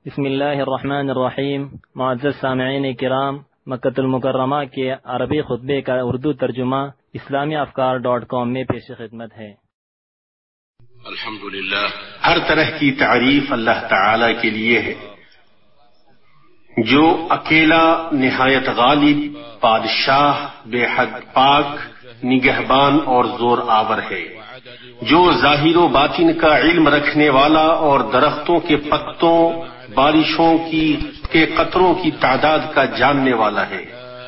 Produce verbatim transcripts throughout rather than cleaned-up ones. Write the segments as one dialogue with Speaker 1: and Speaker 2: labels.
Speaker 1: بسم اللہ الرحمن الرحیم. معزز سامعین کرام، مکۃ المکرمہ کے عربی خطبے کا اردو ترجمہ اسلامی افکار ڈاٹ کام میں پیش خدمت ہے.
Speaker 2: الحمدللہ، ہر طرح کی تعریف اللہ تعالی کے لیے ہے، جو اکیلا نہایت غالب، بادشاہ، بے حد پاک، نگہبان اور زور آور ہے، جو ظاہر و باطن کا علم رکھنے والا اور درختوں کے پتوں، بارشوں کی کے قطروں کی تعداد کا جاننے والا ہے،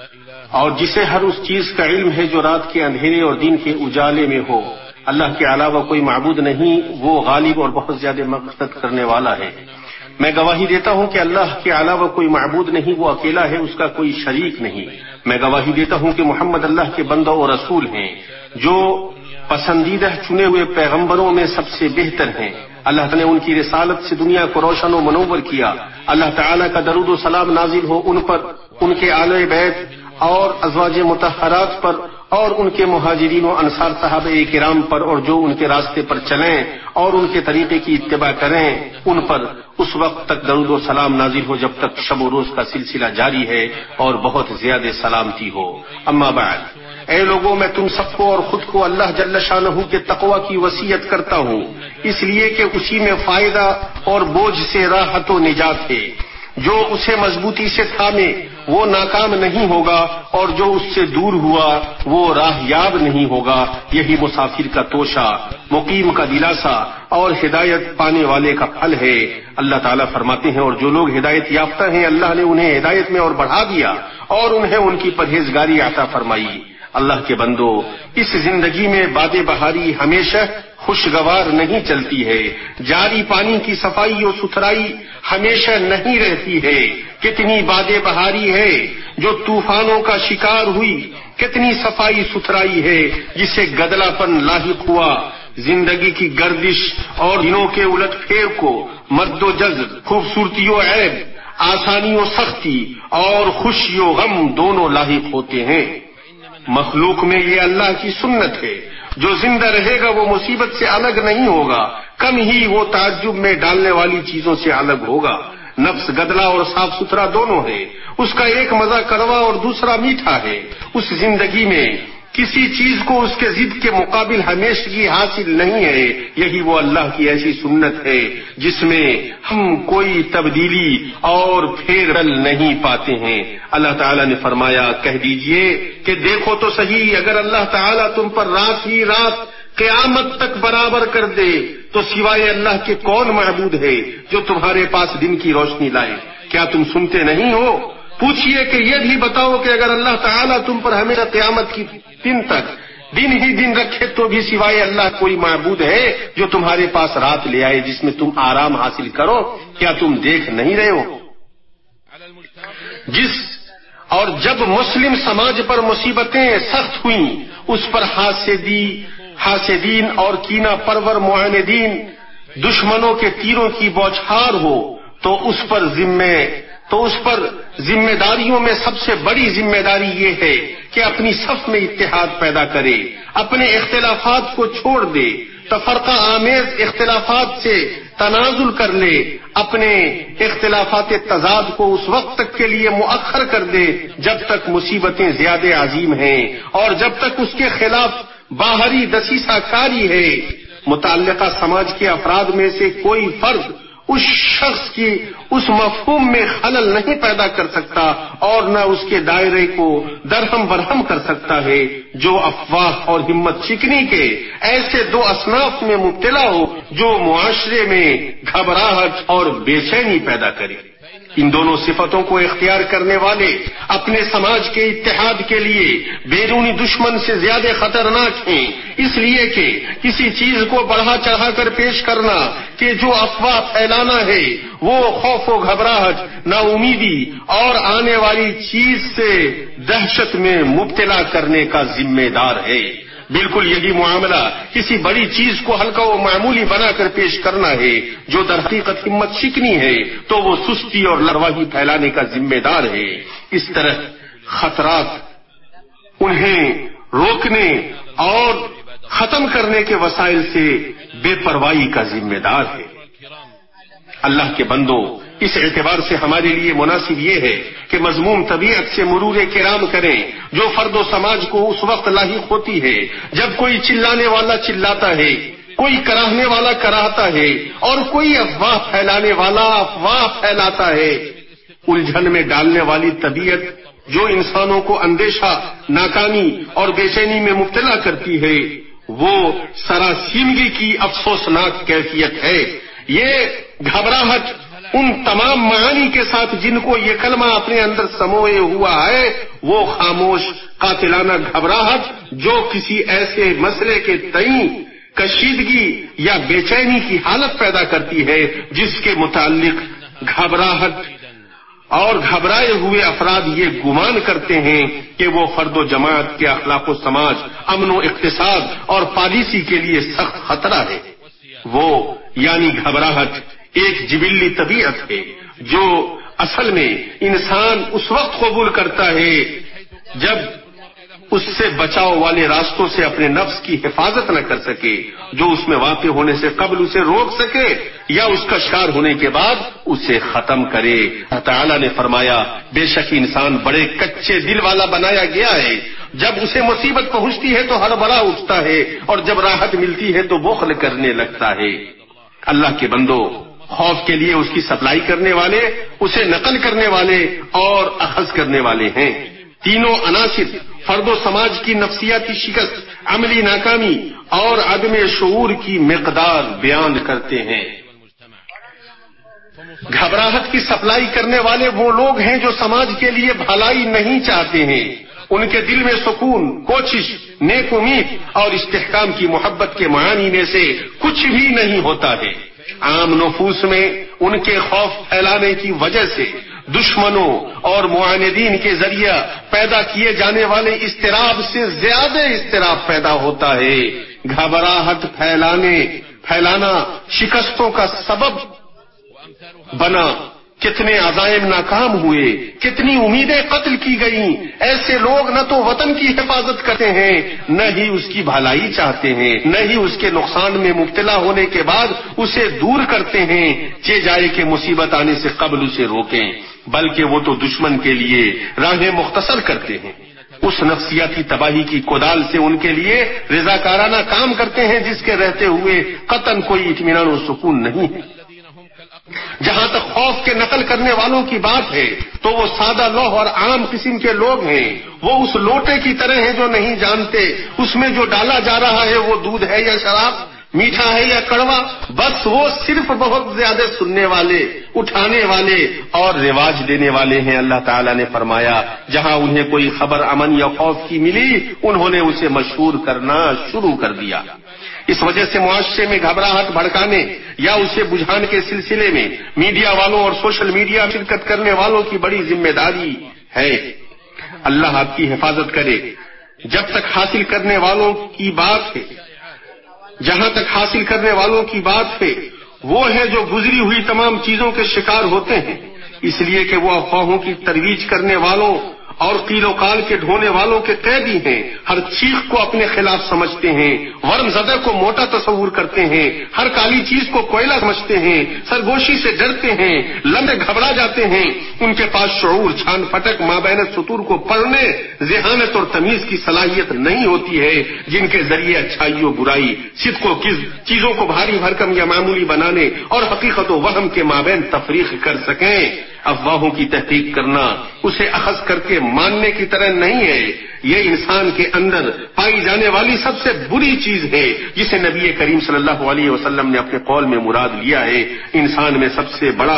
Speaker 2: اور جسے ہر اس چیز کا علم ہے جو رات کے اندھیرے اور دن کے اجالے میں ہو. اللہ کے علاوہ کوئی معبود نہیں، وہ غالب اور بہت زیادہ مغفرت کرنے والا ہے. میں گواہی دیتا ہوں کہ اللہ کے علاوہ کوئی معبود نہیں، وہ اکیلا ہے، اس کا کوئی شریک نہیں. میں گواہی دیتا ہوں کہ محمد اللہ کے بندہ و رسول ہیں، جو پسندیدہ چنے ہوئے پیغمبروں میں سب سے بہتر ہیں. اللہ نے ان کی رسالت سے دنیا کو روشن و منور کیا. اللہ تعالیٰ کا درود و سلام نازل ہو ان پر، ان کے آل بیت اور ازواج مطہرات پر، اور ان کے مہاجرین و انصار صحابہ کرام پر، اور جو ان کے راستے پر چلیں اور ان کے طریقے کی اتباع کریں ان پر اس وقت تک درود و سلام نازل ہو جب تک شب و روز کا سلسلہ جاری ہے اور بہت زیادہ سلامتی ہو. اما بعد، اے لوگوں، میں تم سب کو اور خود کو اللہ جل شانہ کے تقوی کی وصیت کرتا ہوں، اس لیے کہ اسی میں فائدہ اور بوجھ سے راحت و نجات ہے. جو اسے مضبوطی سے تھامے وہ ناکام نہیں ہوگا، اور جو اس سے دور ہوا وہ راہ یاب نہیں ہوگا. یہی مسافر کا توشہ، مقیم کا دلاسا اور ہدایت پانے والے کا پھل ہے. اللہ تعالیٰ فرماتے ہیں، اور جو لوگ ہدایت یافتہ ہیں اللہ نے انہیں ہدایت میں اور بڑھا دیا اور انہیں ان کی پرہیزگاری عطا فرمائی. اللہ کے بندو، اس زندگی میں باد بہاری ہمیشہ خوشگوار نہیں چلتی ہے. جاری پانی کی صفائی و ستھرائی ہمیشہ نہیں رہتی ہے. کتنی باد بہاری ہے جو طوفانوں کا شکار ہوئی، کتنی صفائی ستھرائی ہے جسے گدلا پن لاحق ہوا. زندگی کی گردش اور دنوں کے الٹ پھیر کو مد و جزر، خوبصورتی و عیب، آسانی و سختی اور خوشی و غم دونوں لاحق ہوتے ہیں. مخلوق میں یہ اللہ کی سنت ہے، جو زندہ رہے گا وہ مصیبت سے الگ نہیں ہوگا، کم ہی وہ تعجب میں ڈالنے والی چیزوں سے الگ ہوگا. نفس گدلا اور صاف ستھرا دونوں ہے، اس کا ایک مزہ کڑوا اور دوسرا میٹھا ہے. اس زندگی میں کسی چیز کو اس کے ضد کے مقابل ہمیشگی حاصل نہیں ہے. یہی وہ اللہ کی ایسی سنت ہے جس میں ہم کوئی تبدیلی اور پھیر نہیں پاتے ہیں. اللہ تعالیٰ نے فرمایا، کہہ دیجئے کہ دیکھو تو صحیح، اگر اللہ تعالیٰ تم پر رات ہی رات قیامت تک برابر کر دے تو سوائے اللہ کے کون معبود ہے جو تمہارے پاس دن کی روشنی لائے؟ کیا تم سنتے نہیں ہو؟ پوچھئے کہ یہ بھی بتاؤ کہ اگر اللہ تعالیٰ تم پر ہمیشہ قیامت کی دن تک دن ہی دن رکھے تو بھی سوائے اللہ کوئی معبود ہے جو تمہارے پاس رات لے آئے جس میں تم آرام حاصل کرو؟ کیا تم دیکھ نہیں رہے ہو؟ جس اور جب مسلم سماج پر مصیبتیں سخت ہوئیں، اس پر حاسدی حاسدین اور کینہ پرور معاندین دشمنوں کے تیروں کی بوچھار ہو تو اس پر ذمے تو اس پر ذمہ داریوں میں سب سے بڑی ذمہ داری یہ ہے کہ اپنی صف میں اتحاد پیدا کرے، اپنے اختلافات کو چھوڑ دے، تفرقہ آمیز اختلافات سے تنازل کر لے، اپنے اختلافات تضاد کو اس وقت تک کے لیے مؤخر کر دے جب تک مصیبتیں زیادہ عظیم ہیں اور جب تک اس کے خلاف باہری دسیسہ کاری ہے. متعلقہ سماج کے افراد میں سے کوئی فرد اس شخص کی اس مفہوم میں خلل نہیں پیدا کر سکتا اور نہ اس کے دائرے کو درہم برہم کر سکتا ہے جو افواہ اور ہمت چکنی کے ایسے دو اصناف میں مبتلا ہو جو معاشرے میں گھبراہٹ اور بے چینی پیدا کرے. ان دونوں صفتوں کو اختیار کرنے والے اپنے سماج کے اتحاد کے لیے بیرونی دشمن سے زیادہ خطرناک ہیں، اس لیے کہ کسی چیز کو بڑھا چڑھا کر پیش کرنا کہ جو افواہ پھیلانا ہے وہ خوف و گھبراہٹ، نا امیدی اور آنے والی چیز سے دہشت میں مبتلا کرنے کا ذمہ دار ہے. بالکل یہی معاملہ کسی بڑی چیز کو ہلکا و معمولی بنا کر پیش کرنا ہے. جو در حقیقت ہمت شکنی ہے تو وہ سستی اور لاپرواہی پھیلانے کا ذمہ دار ہے. اس طرح خطرات انہیں روکنے اور ختم کرنے کے وسائل سے بے پرواہی کا ذمہ دار ہے. اللہ کے بندو، اس اعتبار سے ہمارے لیے مناسب یہ ہے کہ مذموم طبیعت سے مرور کرام کریں جو فرد و سماج کو اس وقت لاحق ہوتی ہے جب کوئی چلانے والا چلاتا ہے، کوئی کراہنے والا کراہتا ہے اور کوئی افواہ پھیلانے والا افواہ پھیلاتا ہے۔ الجھن میں ڈالنے والی طبیعت جو انسانوں کو اندیشہ، ناکامی اور بے چینی میں مبتلا کرتی ہے، وہ سراسیمگی کی افسوسناک کیفیت ہے۔ یہ گھبراہٹ ان تمام معانی کے ساتھ جن کو یہ کلمہ اپنے اندر سموئے ہوا ہے، وہ خاموش قاتلانہ گھبراہٹ جو کسی ایسے مسئلے کے تئیں کشیدگی یا بے چینی کی حالت پیدا کرتی ہے جس کے متعلق گھبراہٹ اور گھبرائے ہوئے افراد یہ گمان کرتے ہیں کہ وہ فرد و جماعت کے اخلاق و سماج، امن و اقتصاد اور پالیسی کے لیے سخت خطرہ ہے۔ وہ یعنی گھبراہٹ ایک جبلی طبیعت ہے جو اصل میں انسان اس وقت قبول کرتا ہے جب اس سے بچاؤ والے راستوں سے اپنے نفس کی حفاظت نہ کر سکے، جو اس میں واقع ہونے سے قبل اسے روک سکے یا اس کا شکار ہونے کے بعد اسے ختم کرے۔ اللہ تعالیٰ نے فرمایا بے شک انسان بڑے کچے دل والا بنایا گیا ہے، جب اسے مصیبت پہنچتی ہے تو ہڑبڑا اٹھتا ہے اور جب راحت ملتی ہے تو بخل کرنے لگتا ہے۔ اللہ کے بندو، خوف کے لیے اس کی سپلائی کرنے والے، اسے نقل کرنے والے اور اخذ کرنے والے ہیں۔ تینوں عناصر فرد و سماج کی نفسیاتی شکست، عملی ناکامی اور عدم شعور کی مقدار بیان کرتے ہیں۔ گھبراہٹ کی سپلائی کرنے والے وہ لوگ ہیں جو سماج کے لیے بھلائی نہیں چاہتے ہیں، ان کے دل میں سکون، کوشش، نیک امید اور استحکام کی محبت کے معانی میں سے کچھ بھی نہیں ہوتا ہے۔ عام نفوس میں ان کے خوف پھیلانے کی وجہ سے دشمنوں اور معاندین کے ذریعہ پیدا کیے جانے والے اضطراب سے زیادہ اضطراب پیدا ہوتا ہے۔ گھبراہٹ پھیلانے پھیلانا شکستوں کا سبب بنا، کتنے عزائم ناکام ہوئے، کتنی امیدیں قتل کی گئیں۔ ایسے لوگ نہ تو وطن کی حفاظت کرتے ہیں، نہ ہی اس کی بھلائی چاہتے ہیں، نہ ہی اس کے نقصان میں مبتلا ہونے کے بعد اسے دور کرتے ہیں، چہ جائے کہ مصیبت آنے سے قبل اسے روکیں، بلکہ وہ تو دشمن کے لیے راہیں مختصر کرتے ہیں۔ اس نفسیاتی تباہی کی کودال سے ان کے لیے رضاکارانہ کام کرتے ہیں جس کے رہتے ہوئے قطعاً کوئی اطمینان و سکون نہیں ہے۔ جہاں تک خوف کے نقل کرنے والوں کی بات ہے تو وہ سادہ لوح اور عام قسم کے لوگ ہیں۔ وہ اس لوٹے کی طرح ہیں جو نہیں جانتے اس میں جو ڈالا جا رہا ہے وہ دودھ ہے یا شراب، میٹھا ہے یا کڑوا، بس وہ صرف بہت زیادہ سننے والے، اٹھانے والے اور رواج دینے والے ہیں۔ اللہ تعالیٰ نے فرمایا جہاں انہیں کوئی خبر امن یا خوف کی ملی انہوں نے اسے مشہور کرنا شروع کر دیا۔ اس وجہ سے معاشرے میں گھبراہٹ بھڑکانے یا اسے بجھانے کے سلسلے میں میڈیا والوں اور سوشل میڈیا شرکت کرنے والوں کی بڑی ذمہ داری ہے۔ اللہ آپ کی حفاظت کرے۔ جب تک حاصل کرنے والوں کی بات ہے جہاں تک حاصل کرنے والوں کی بات ہے وہ ہے جو گزری ہوئی تمام چیزوں کے شکار ہوتے ہیں، اس لیے کہ وہ افواہوں کی ترویج کرنے والوں اور قیل و قال کے ڈھونے والوں کے قیدی ہیں۔ ہر چیخ کو اپنے خلاف سمجھتے ہیں، ورم زدہ کو موٹا تصور کرتے ہیں، ہر کالی چیز کو کوئلہ سمجھتے ہیں، سرگوشی سے ڈرتے ہیں، لمبے گھبرا جاتے ہیں۔ ان کے پاس شعور، چھان پھٹک، مابین سطور کو پڑھنے، ذہانت اور تمیز کی صلاحیت نہیں ہوتی ہے جن کے ذریعے اچھائی و برائی، صدق و کذب، چیزوں کو بھاری بھرکم یا معمولی بنانے اور حقیقت و وہم کے مابین تفریق کر سکیں۔ افواہوں کی تحقیق کرنا اسے اخذ کر کے ماننے کی طرح نہیں ہے، یہ انسان کے اندر پائی جانے والی سب سے بری چیز ہے جسے نبی کریم صلی اللہ علیہ وسلم نے اپنے قول میں مراد لیا ہے۔ انسان میں سب سے بڑا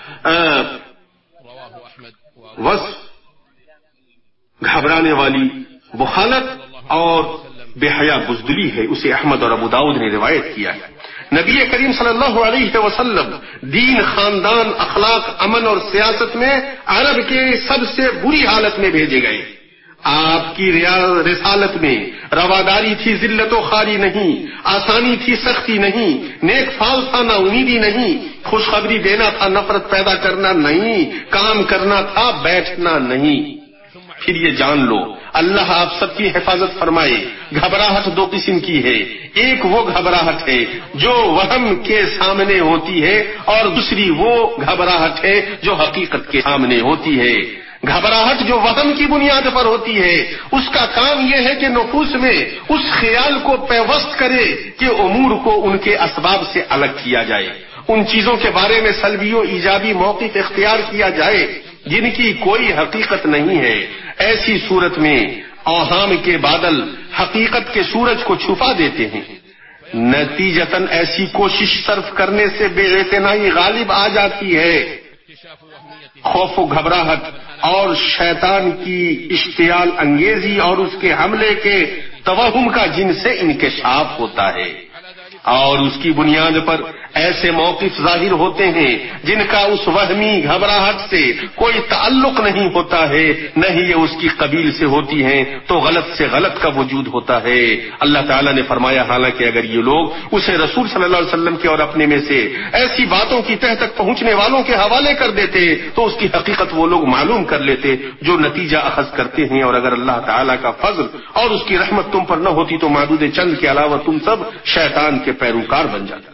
Speaker 2: وصف گھبرانے والی وہ حالت اور بے حیا بزدلی ہے، اسے احمد اور ابو داؤد نے روایت کیا ہے۔ نبی کریم صلی اللہ علیہ وسلم دین، خاندان، اخلاق، امن اور سیاست میں عرب کے سب سے بری حالت میں بھیجے گئے۔ آپ کی رسالت میں رواداری تھی، ذلت و خواری نہیں، آسانی تھی، سختی نہیں، نیک فال تھا، نا امیدی نہیں، خوشخبری دینا تھا، نفرت پیدا کرنا نہیں، کام کرنا تھا، بیٹھنا نہیں۔ پھر یہ جان لو اللہ آپ سب کی حفاظت فرمائے، گھبراہٹ دو قسم کی ہے، ایک وہ گھبراہٹ ہے جو وہم کے سامنے ہوتی ہے اور دوسری وہ گھبراہٹ ہے جو حقیقت کے سامنے ہوتی ہے۔ گھبراہٹ جو وہم کی بنیاد پر ہوتی ہے اس کا کام یہ ہے کہ نفوس میں اس خیال کو پیوست کرے کہ امور کو ان کے اسباب سے الگ کیا جائے، ان چیزوں کے بارے میں سلبی و ایجابی موقف اختیار کیا جائے جن کی کوئی حقیقت نہیں ہے۔ ایسی صورت میں اوہام کے بادل حقیقت کے سورج کو چھپا دیتے ہیں، نتیجتاً ایسی کوشش صرف کرنے سے بے اعتنائی غالب آ جاتی ہے۔ خوف و گھبراہٹ اور شیطان کی اشتعال انگیزی اور اس کے حملے کے توہم کا جن سے انکشاف ہوتا ہے اور اس کی بنیاد پر ایسے موقف ظاہر ہوتے ہیں جن کا اس وہمی گھبراہٹ سے کوئی تعلق نہیں ہوتا ہے، نہ ہی یہ اس کی قبیل سے ہوتی ہیں، تو غلط سے غلط کا وجود ہوتا ہے۔ اللہ تعالیٰ نے فرمایا حالانکہ اگر یہ لوگ اسے رسول صلی اللہ علیہ وسلم کے اور اپنے میں سے ایسی باتوں کی تہ تک پہنچنے والوں کے حوالے کر دیتے تو اس کی حقیقت وہ لوگ معلوم کر لیتے جو نتیجہ اخذ کرتے ہیں، اور اگر اللہ تعالیٰ کا فضل اور اس کی رحمت تم پر نہ ہوتی تو معدود چند کے علاوہ تم سب شیطان کے پیروکار بن جاتے۔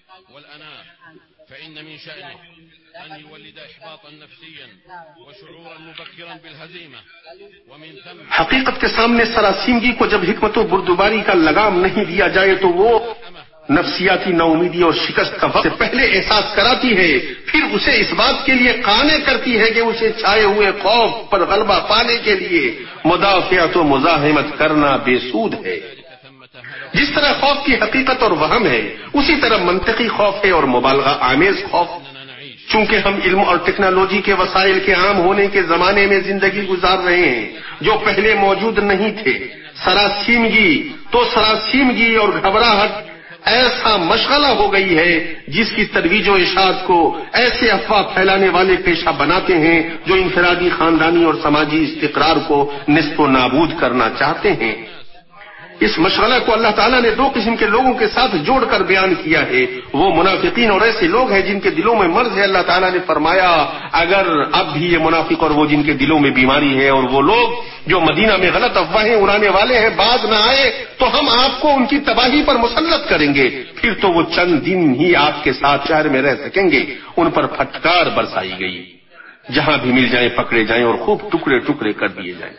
Speaker 2: حقیقت کے سامنے سراسیمگی کو جب حکمت و بردباری کا لگام نہیں دیا جائے تو وہ نفسیاتی ناامیدی اور شکست کا وقت سے پہلے احساس کراتی ہے، پھر اسے اس بات کے لیے قانع کرتی ہے کہ اسے چھائے ہوئے خوف پر غلبہ پانے کے لیے مدافعت و مزاحمت کرنا بے سود ہے۔ جس طرح خوف کی حقیقت اور وہم ہے اسی طرح منطقی خوف ہے اور مبالغہ آمیز خوف۔ چونکہ ہم علم اور ٹیکنالوجی کے وسائل کے عام ہونے کے زمانے میں زندگی گزار رہے ہیں جو پہلے موجود نہیں تھے، سراسیمگی تو سراسیمگی اور گھبراہٹ ایسا مشغلہ ہو گئی ہے جس کی ترویج و اشاعت کو ایسے افواہ پھیلانے والے پیشہ بناتے ہیں جو انفرادی، خاندانی اور سماجی استقرار کو نصف و نابود کرنا چاہتے ہیں۔ اس مشغلہ کو اللہ تعالیٰ نے دو قسم کے لوگوں کے ساتھ جوڑ کر بیان کیا ہے، وہ منافقین اور ایسے لوگ ہیں جن کے دلوں میں مرض ہے۔ اللہ تعالیٰ نے فرمایا اگر اب بھی یہ منافق اور وہ جن کے دلوں میں بیماری ہے اور وہ لوگ جو مدینہ میں غلط افواہیں اڑانے والے ہیں باز نہ آئے تو ہم آپ کو ان کی تباہی پر مسلط کریں گے، پھر تو وہ چند دن ہی آپ کے ساتھ شہر میں رہ سکیں گے۔ ان پر پھٹکار برسائی گئی، جہاں بھی مل جائیں پکڑے جائیں اور خوب ٹکڑے ٹکڑے کر دیے جائیں۔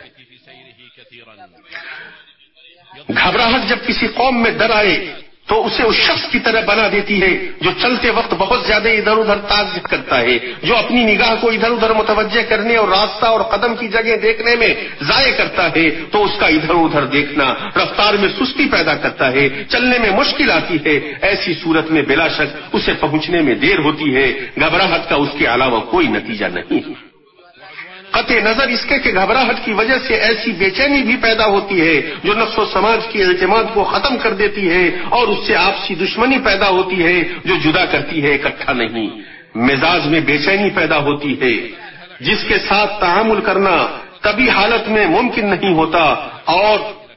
Speaker 2: گھبراہٹ جب کسی قوم میں در آئے تو اسے اس شخص کی طرح بنا دیتی ہے جو چلتے وقت بہت زیادہ ادھر ادھر تعجب کرتا ہے، جو اپنی نگاہ کو ادھر ادھر متوجہ کرنے اور راستہ اور قدم کی جگہ دیکھنے میں ضائع کرتا ہے تو اس کا ادھر ادھر دیکھنا رفتار میں سستی پیدا کرتا ہے، چلنے میں مشکل آتی ہے۔ ایسی صورت میں بلا شک اسے پہنچنے میں دیر ہوتی ہے، گھبراہٹ کا اس کے علاوہ کوئی نتیجہ نہیں۔ قطع نظر اس کے کہ گھبراہٹ کی وجہ سے ایسی بے چینی بھی پیدا ہوتی ہے جو نفس و سماج کے اعتماد کو ختم کر دیتی ہے اور اس سے آپسی دشمنی پیدا ہوتی ہے جو جدا کرتی ہے، اکٹھا نہیں۔ مزاج میں بے چینی پیدا ہوتی ہے جس کے ساتھ تعامل کرنا کبھی حالت میں ممکن نہیں ہوتا اور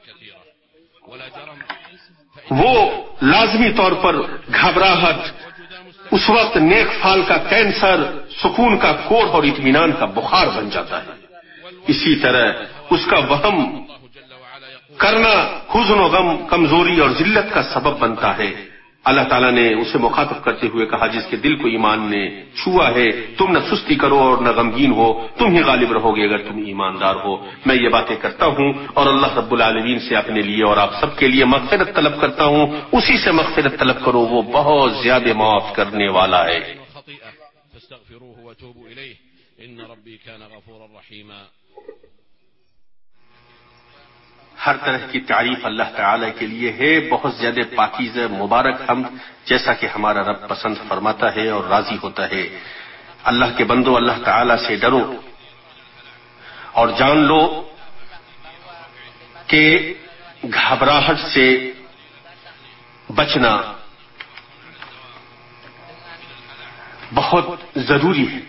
Speaker 2: وہ لازمی طور پر گھبراہٹ اس وقت نیک فال کا کینسر، سکون کا کوڑ اور اطمینان کا بخار بن جاتا ہے۔ اسی طرح اس کا وہم کرنا حزن و غم، کمزوری اور ذلت کا سبب بنتا ہے۔ اللہ تعالیٰ نے اسے مخاطب کرتے ہوئے کہا جس کے دل کو ایمان نے چھوا ہے تم نہ سستی کرو اور نہ غمگین ہو، تم ہی غالب رہو گے اگر تم ایماندار ہو۔ میں یہ باتیں کرتا ہوں اور اللہ رب العالمین سے اپنے لیے اور آپ سب کے لیے مغفرت طلب کرتا ہوں، اسی سے مغفرت طلب کرو، وہ بہت زیادہ معاف کرنے والا ہے۔ ہر طرح کی تعریف اللہ تعالی کے لیے ہے، بہت زیادہ پاکیزہ مبارک حمد، جیسا کہ ہمارا رب پسند فرماتا ہے اور راضی ہوتا ہے۔ اللہ کے بندو اللہ تعالی سے ڈرو اور جان لو کہ گھبراہٹ سے بچنا بہت ضروری ہے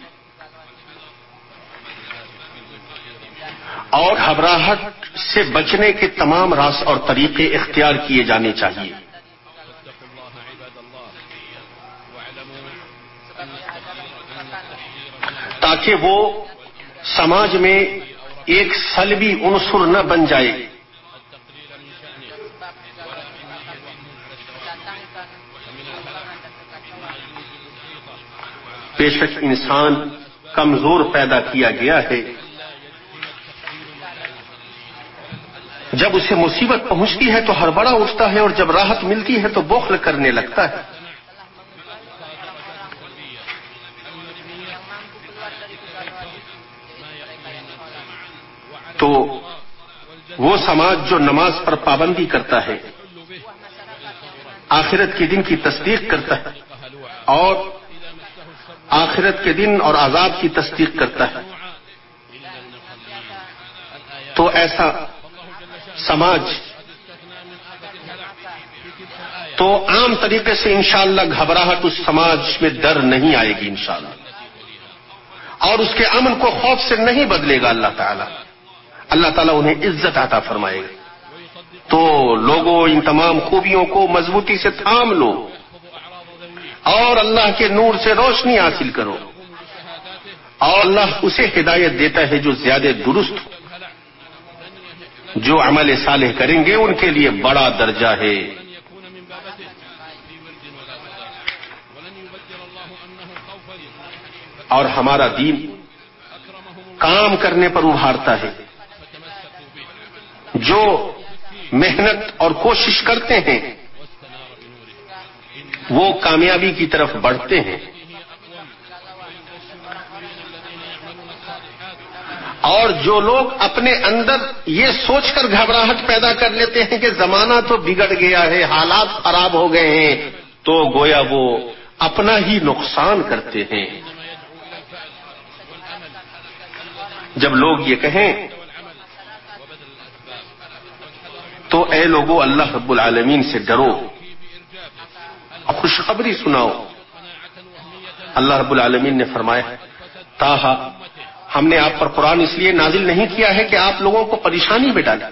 Speaker 2: اور گھبراہٹ سے بچنے کے تمام راز اور طریقے اختیار کیے جانے چاہیے۔ تاکہ وہ سماج میں ایک سلبی عنصر نہ بن جائے. بے شک انسان کمزور پیدا کیا گیا ہے. جب اسے مصیبت پہنچتی ہے تو ہڑبڑا اٹھتا ہے، اور جب راحت ملتی ہے تو بخل کرنے لگتا ہے. تو وہ سماج جو نماز پر پابندی کرتا ہے، آخرت کے دن کی تصدیق کرتا ہے، اور آخرت کے دن اور عذاب کی تصدیق کرتا ہے، تو ایسا سماج تو عام طریقے سے انشاءاللہ گھبراہٹ اس سماج میں ڈر نہیں آئے گی انشاءاللہ، اور اس کے امن کو خوف سے نہیں بدلے گا اللہ تعالی. اللہ تعالیٰ انہیں عزت عطا فرمائے گا. تو لوگوں ان تمام خوبیوں کو مضبوطی سے تھام لو اور اللہ کے نور سے روشنی حاصل کرو، اور اللہ اسے ہدایت دیتا ہے جو زیادہ درست ہو. جو عمل صالح کریں گے ان کے لیے بڑا درجہ ہے. اور ہمارا دین کام کرنے پر ابھارتا ہے. جو محنت اور کوشش کرتے ہیں وہ کامیابی کی طرف بڑھتے ہیں، اور جو لوگ اپنے اندر یہ سوچ کر گھبراہٹ پیدا کر لیتے ہیں کہ زمانہ تو بگڑ گیا ہے، حالات خراب ہو گئے ہیں، تو گویا وہ اپنا ہی نقصان کرتے ہیں. جب لوگ یہ کہیں تو اے لوگوں اللہ رب العالمین سے ڈرو، خوشخبری سناؤ. اللہ رب العالمین نے فرمایا تاہا ہم نے آپ پر قرآن اس لیے نازل نہیں کیا ہے کہ آپ لوگوں کو پریشانی میں ڈالیں.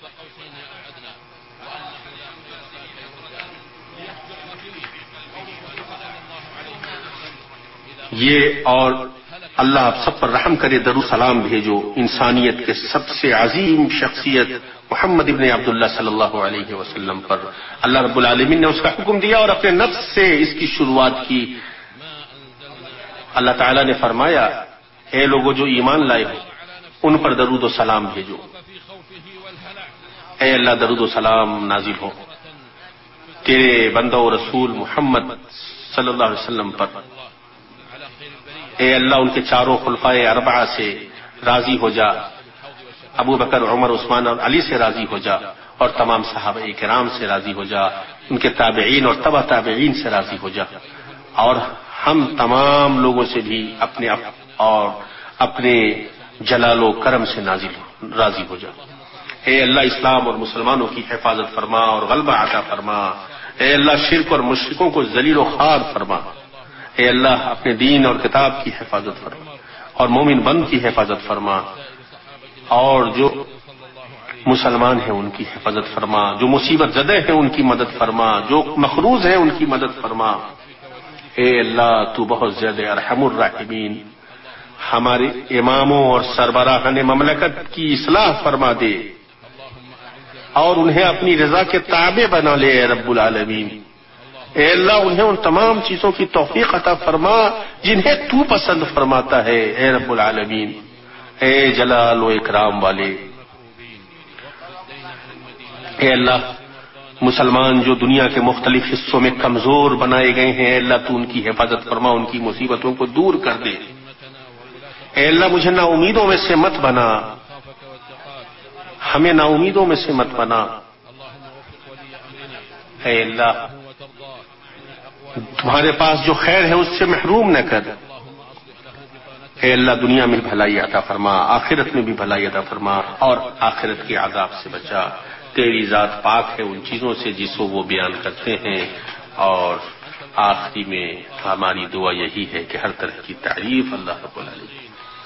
Speaker 2: یہ اور اللہ آپ سب پر رحم کرے، درو سلام بھیجو انسانیت کے سب سے عظیم شخصیت محمد ابن عبداللہ صلی اللہ علیہ وسلم پر. اللہ رب العالمین نے اس کا حکم دیا اور اپنے نفس سے اس کی شروعات کی. اللہ تعالیٰ نے فرمایا اے لوگوں جو ایمان لائے ہو ان پر درود و سلام بھیجو. اے اللہ درود و سلام نازل ہو تیرے بندہ و رسول محمد صلی اللہ علیہ وسلم پر. اے اللہ ان کے چاروں خلفائے اربعہ سے راضی ہو جا، ابو بکر عمر عثمان اور علی سے راضی ہو جا، اور تمام صحابہ کرام سے راضی ہو جا، ان کے تابعین اور تبع تابعین سے راضی ہو جا، اور ہم تمام لوگوں سے بھی اپنے اور اپنے جلال و کرم سے نازل راضی ہو جا. اے اللہ اسلام اور مسلمانوں کی حفاظت فرما اور غلبہ عطا فرما. اے اللہ شرک اور مشرکوں کو ذلیل و خوار فرما. اے اللہ اپنے دین اور کتاب کی حفاظت فرما اور مومن بند کی حفاظت فرما، اور جو مسلمان ہیں ان کی حفاظت فرما، جو مصیبت زدہ ہیں ان کی مدد فرما، جو مخروض ہیں ان کی مدد فرما. اے اللہ تو بہت زیادہ ارحم الراحمین. ہمارے اماموں اور سربراہان مملکت کی اصلاح فرما دے اور انہیں اپنی رضا کے تابع بنا لے اے رب العالمین. اے اللہ انہیں ان تمام چیزوں کی توفیق عطا فرما جنہیں تو پسند فرماتا ہے اے رب العالمین. اے جلال و اکرام والے، اے اللہ مسلمان جو دنیا کے مختلف حصوں میں کمزور بنائے گئے ہیں، اے اللہ تو ان کی حفاظت فرما، ان کی مصیبتوں کو دور کر دے. اے اللہ مجھے نا امیدوں میں سے مت بنا، ہمیں نا امیدوں میں سے مت بنا. اے اللہ تمہارے پاس جو خیر ہے اس سے محروم نہ کر. اے اللہ دنیا میں بھلائی عطا فرما، آخرت میں بھی بھلائی عطا فرما، اور آخرت کے عذاب سے بچا. تیری ذات پاک ہے ان چیزوں سے جس کو وہ بیان کرتے ہیں. اور آخری میں ہماری دعا یہی ہے کہ ہر طرح کی تعریف اللہ رب العالمین.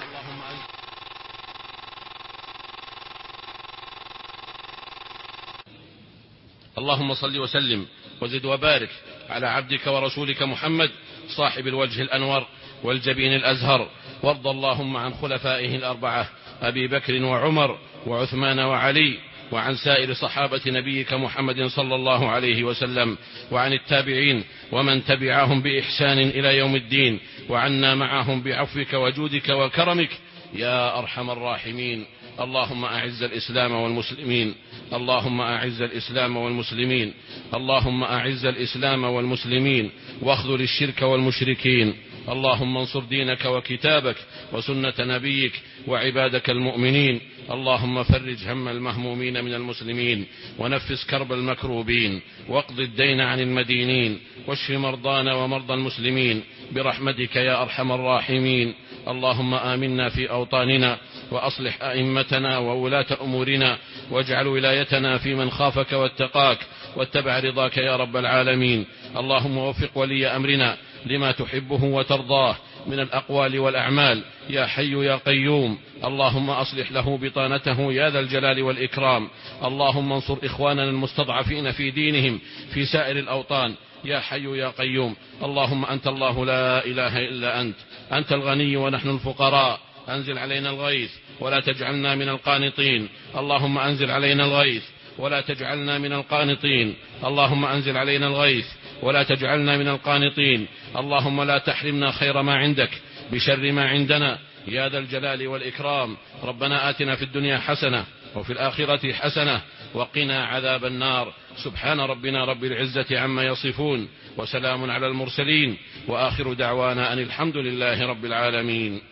Speaker 3: اللهم صل وسلم وزد وبارك على عبدك ورسولك محمد صاحب الوجه الأنور والجبين الأزهر، وارض اللهم عن خلفائه الأربعة أبي بكر وعمر وعثمان وعلي، وعن سائر صحابة نبيك محمد صلى الله عليه وسلم، وعن التابعين ومن تبعهم بإحسان إلى يوم الدين، وعنا معهم بعفوك وجودك وكرمك يا أرحم الراحمين. اللهم أعز الإسلام والمسلمين، اللهم أعز الإسلام والمسلمين، اللهم أعز الإسلام والمسلمين، واخذل الشرك والمشركين. اللهم انصر دينك وكتابك وسنة نبيك وعبادك المؤمنين. اللهم فرج هم المهمومين من المسلمين، ونفس كرب المكروبين، واقض الدين عن المدينين، واشف مرضانا ومرضى المسلمين برحمتك يا أرحم الراحمين. اللهم آمنا في أوطاننا، وأصلح أئمتنا وولاة أمورنا، واجعل ولايتنا في من خافك واتقاك واتبع رضاك يا رب العالمين. اللهم وفق ولي أمرنا لما تحبه وترضاه من الأقوال والأعمال يا حي يا قيوم. اللهم أصلح له بطانته يا ذا الجلال والإكرام. اللهم انصر إخواننا المستضعفين في دينهم في سائر الأوطان يا حي يا قيوم. اللهم أنت الله لا إله إلا أنت، أنت الغني ونحن الفقراء. أنزل علينا الغيث ولا تجعلنا من القانطين. اللهم أنزل علينا الغيث ولا تجعلنا من القانطين. اللهم أنزل علينا الغيث ولا تجعلنا من القانطين. اللهم لا تحرمنا خير ما عندك بشر ما عندنا يا ذا الجلال والإكرام. ربنا آتنا في الدنيا حسنة وفي الآخرة حسنة وقنا عذاب النار. سبحان ربنا رب العزة عما يصفون، وسلام على المرسلين، وآخر دعوانا أن الحمد لله رب العالمين.